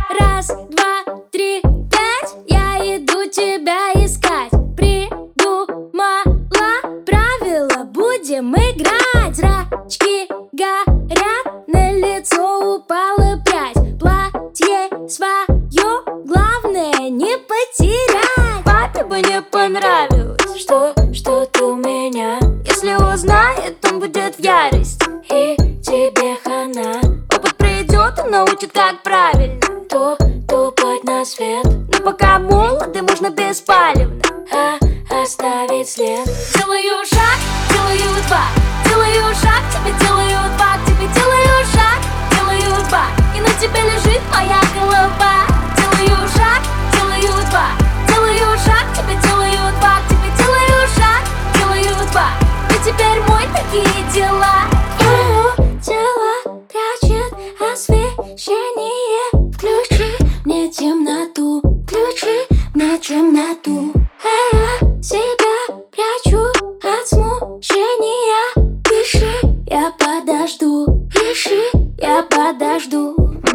Раз, два, три, пять. Я иду тебя искать. Придумала правила, будем играть. Зрачки горят, на лицо упала прядь. Платье свое, главное не потерять. Папе бы не понравилось, что ты у меня. Если узнает, он будет в ярости, и тебе хана. Опыт придет и научит, как правильно топать на свет. Но пока молоды, можно беспалевно оставить след. Делаю шаг, делаю два. Делаю шаг, тебе делаю два. К тебе делаю шаг, делаю два. И на тебе лежит моя голова. Делаю шаг, делаю два. Делаю шаг, тебе делаю два. К тебе делаю шаг, делаю два. И теперь мой такие дела. Твое тело прячет освещение. Включи мне темноту, включи мне темноту. А я себя прячу от смущения. Пиши, я подожду, пиши, я подожду.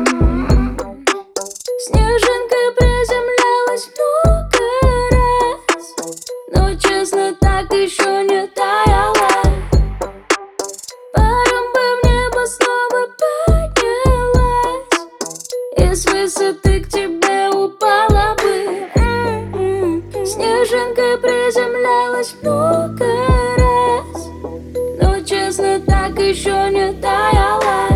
Снежинка приземлялась много раз, но честно так еще не таяла. Паром бы в небо снова поднялась, и с высоты к тебе упала бы. Снежинка приземлялась много раз, но честно так еще не таяла.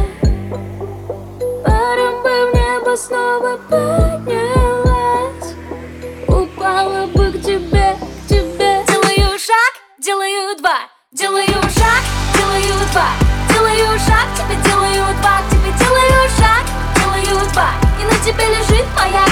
Паром бы в небо снова поднялась, упала бы к тебе, к тебе. Делаю шаг, делаю два. Делаю шаг, делаю два. Делаю шаг, тебе делаю два. К тебе делаю шаг, делаю два. И на тебе лежит моя